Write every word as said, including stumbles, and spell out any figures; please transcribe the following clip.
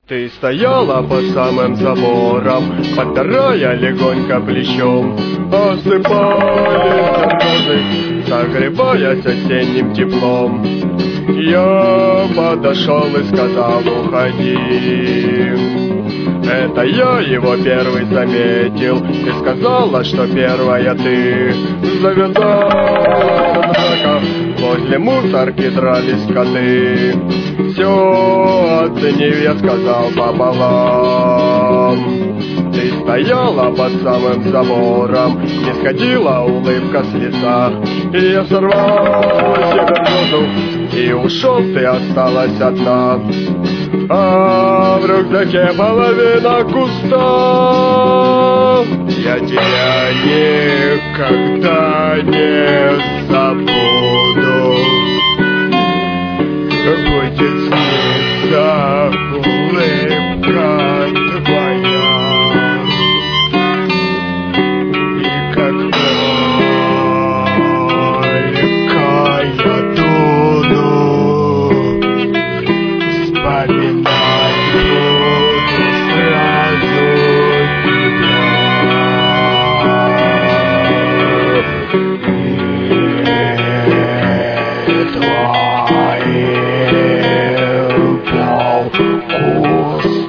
Ты стояла под самым забором, подпирая легонько плечом. Осыпались слезы, согреваясь осенним теплом. Я подошел и сказал: уходи. Это я его первый заметил. Ты сказала, что первая ты. Завязалась драка, возле мусорки дрались коты. Все оценив, я сказал пополам. Ты стояла под самым забором, не сходила улыбка с лица. И я сорвал себе розу, и ушел, ты осталась одна. А в рюкзаке половина куста. Я тебя никогда не забуду. Будет сниться улыбка твоя, и как только я дуну, вспоминать буду сразу тебя. И твой куст.